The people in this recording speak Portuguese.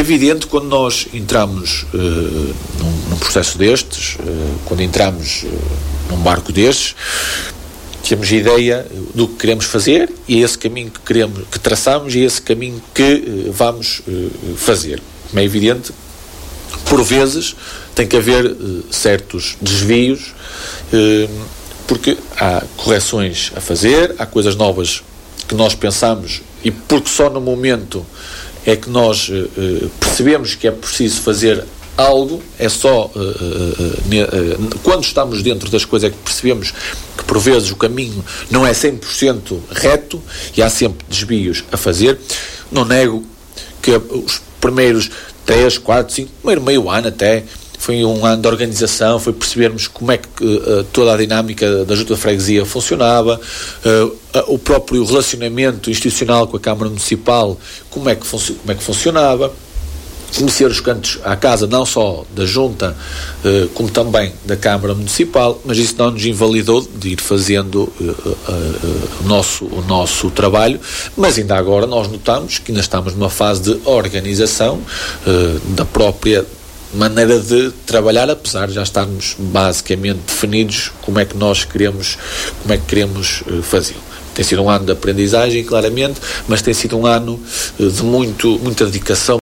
evidente, quando nós entramos num processo destes, quando entramos num barco destes, temos ideia do que queremos fazer e é esse caminho que traçamos e é esse caminho que vamos fazer. Como é evidente, por vezes tem que haver certos desvios, porque há correções a fazer, há coisas novas que nós pensamos e porque só no momento é que nós percebemos que é preciso fazer algo, é só quando estamos dentro das coisas é que percebemos que por vezes o caminho não é 100% reto e há sempre desvios a fazer. Não nego que os primeiros 3, 4, 5, primeiro meio ano até, foi um ano de organização, foi percebermos como é que toda a dinâmica da Junta de Freguesia funcionava, o próprio relacionamento institucional com a Câmara Municipal, como é que funcionava, conhecer os cantos à casa, não só da Junta, como também da Câmara Municipal, mas isso não nos invalidou de ir fazendo o nosso trabalho, mas ainda agora nós notamos que ainda estamos numa fase de organização da própria maneira de trabalhar, apesar de já estarmos basicamente definidos como é que queremos fazer. Tem sido um ano de aprendizagem, claramente, mas tem sido um ano de muita dedicação,